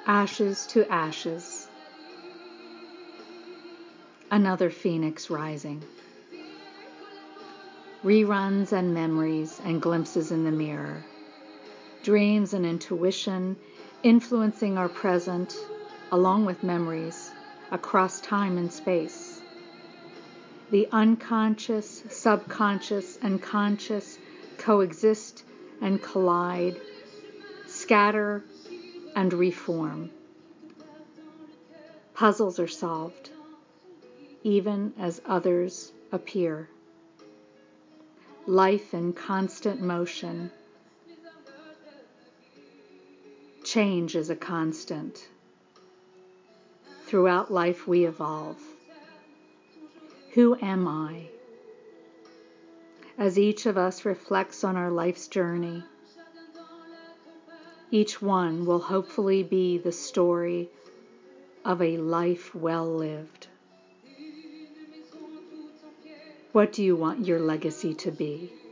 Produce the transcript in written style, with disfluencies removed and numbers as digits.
Ashes to ashes. Another phoenix rising. Reruns and memories and glimpses in the mirror. Dreams and intuition influencing our present, along with memories, across time and space. The unconscious, subconscious, and conscious coexist and collide, scatter and reform. Puzzles are solved, even as others appear. Life in constant motion. Change is a constant. Throughout life we evolve. Who am I? As each of us reflects on our life's journey, each one will hopefully be the story of a life well lived. What do you want your legacy to be?